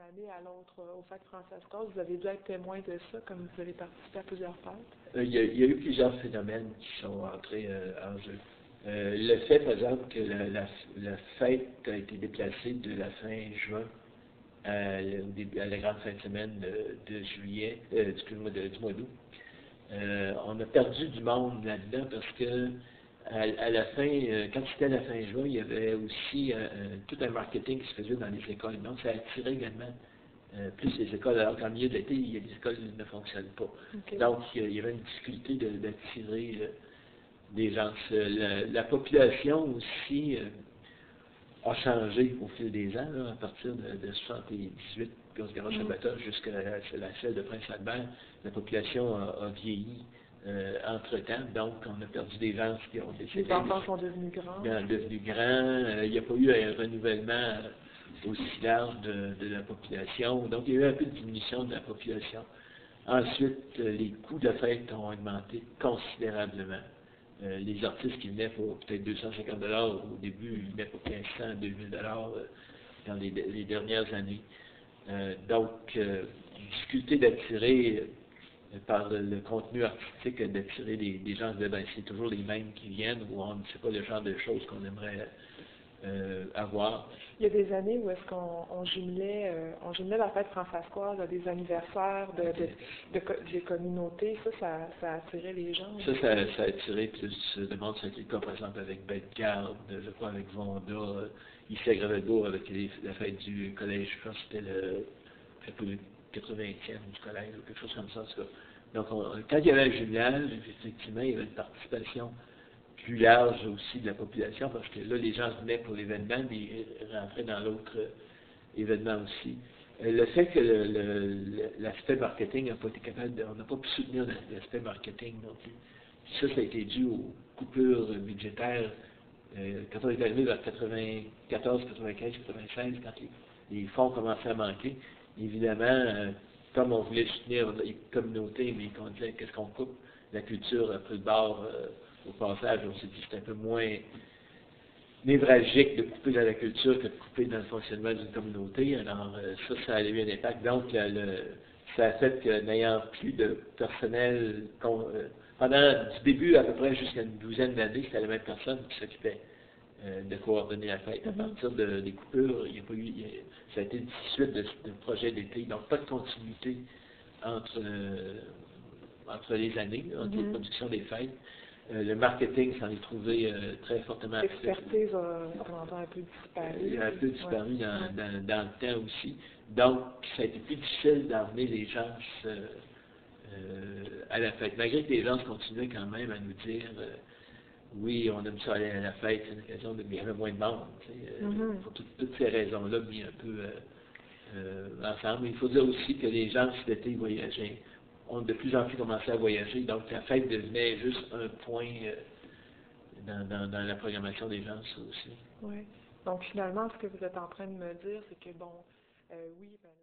année à l'autre aux fêtes Francescos, vous avez dû être témoin de ça, comme vous avez participé à plusieurs fêtes? Il y a eu plusieurs phénomènes qui sont entrés en jeu. Le fait, par exemple, que la fête a été déplacée de la fin juin à la grande fin de semaine de juillet, excuse-moi, du mois d'août. On a perdu du monde là-dedans parce que à la fin, quand c'était la fin juin, il y avait aussi tout un marketing qui se faisait dans les écoles. Donc, ça attirait également plus les écoles. Alors qu'en milieu de l'été, les écoles ne fonctionnent pas. Okay. Donc, il y avait une difficulté d'attirer des gens. La population aussi a changé au fil des ans, là, à partir de 78, Grosse Sabbata, jusqu'à la celle de Prince-Albert. La population a vieilli entre-temps, donc on a perdu des gens qui ont décédé. Les enfants sont devenus grands. Il n'y a pas eu un renouvellement aussi large de la population, donc il y a eu un peu de diminution de la population. Ensuite, les coûts de fête ont augmenté considérablement. Les artistes qui venaient pour peut-être 250 $ au début, ils venaient pour 1500, 2000 $ dans les dernières années. Donc, difficulté d'attirer par le contenu artistique, d'attirer des gens, c'est toujours les mêmes qui viennent ou on ne sait pas le genre de choses qu'on aimerait avoir. Il y a des années où est-ce qu'on jumelait la fête francescoise à des anniversaires des communautés. Ça attirait les gens. Ça a attiré plus de monde. Ça a été le cas, par exemple, avec Bellegarde, je crois, avec Vonda, ici à Gravelbourg, avec la fête du collège, je pense que c'était le 80e du collège, ou quelque chose comme ça, en tout cas. Donc, quand il y avait un jumelage, effectivement, il y avait une participation plus large aussi de la population, parce que là, les gens venaient pour l'événement, mais ils rentraient dans l'autre événement aussi. Le fait que l'aspect marketing n'a pas été capable, on n'a pas pu soutenir l'aspect marketing non plus. Ça a été dû aux coupures budgétaires. Quand on est arrivé vers 94, 95, 96, quand les fonds commençaient à manquer, évidemment, comme on voulait soutenir les communautés, mais qu'on disait qu'est-ce qu'on coupe, la culture a pris le bord au passage, on s'est dit que c'est un peu moins névralgique de couper dans la culture que de couper dans le fonctionnement d'une communauté. Alors, ça a eu un impact. Donc, ça a fait que n'ayant plus de personnel, pendant du début à peu près jusqu'à une douzaine d'années, c'était la même personne qui s'occupait de coordonner la fête. À partir des coupures, il n'y a pas eu, ça a été une suite de projets d'été, donc pas de continuité entre les années, entre les productions des fêtes. Le marketing s'en est trouvé très fortement affecté. L'expertise a un peu disparu. Il a un peu disparu dans le temps aussi. Donc, ça a été plus difficile d'emmener les gens à la fête. Malgré que les gens continuaient quand même à nous dire oui, on aime ça aller à la fête, c'est une occasion mais il y avait moins de monde. Pour toutes ces raisons-là, mis un peu ensemble. Mais il faut dire aussi que les gens, cet été, voyageaient. On a de plus en plus commencé à voyager, donc la fête devenait juste un point dans la programmation des gens, ça aussi. Oui. Donc finalement, ce que vous êtes en train de me dire, c'est que oui,